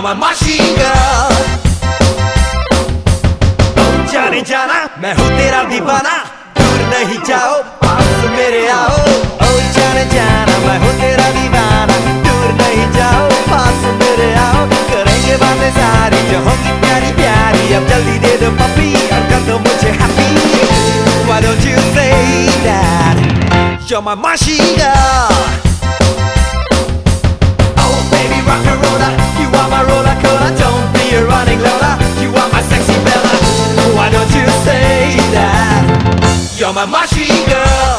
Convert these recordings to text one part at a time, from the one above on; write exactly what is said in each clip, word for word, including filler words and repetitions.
You're my machine girl. ओ जाने जाना मैं हूँ तेरा दीवाना, दूर नहीं जाओ पास मेरे आओ। ओ जाने जाना मैं हूँ तेरा दीवाना, दूर नहीं जाओ पास मेरे आओ। करेंगे बातें सारी जो होंगी प्यारी प्यारी, अब जल्दी दे दो पप्पी और कर दो मुझे happy. Why don't you say that you're my machine girl? Oh baby rock and roller, you are my roller coaster. Don't be a running Lola, you are my sexy Bella. Why don't you say that you're my machine girl?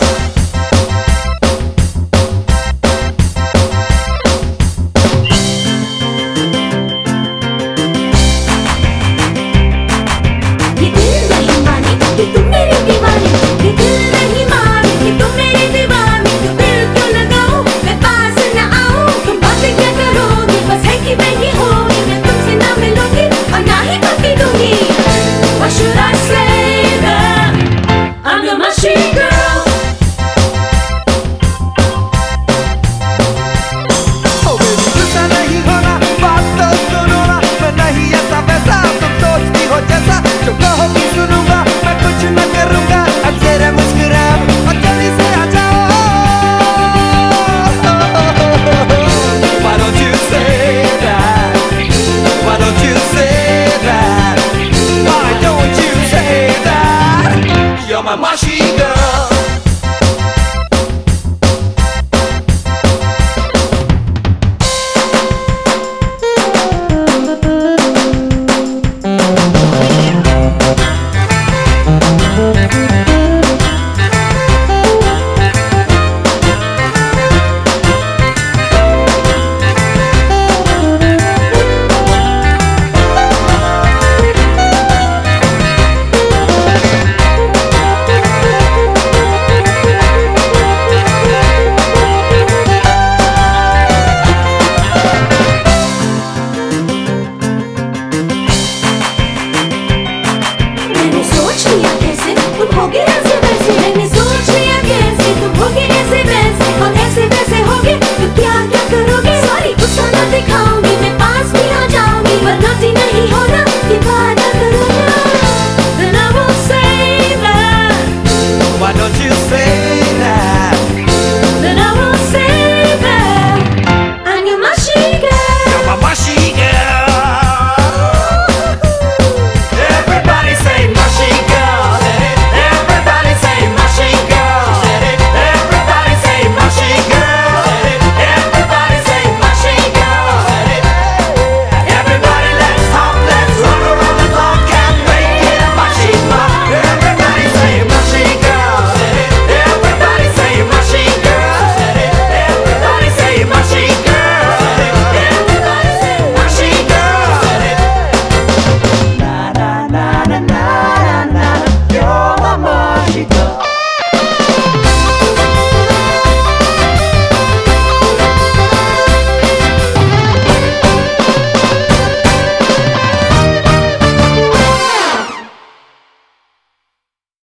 You're my machine girl.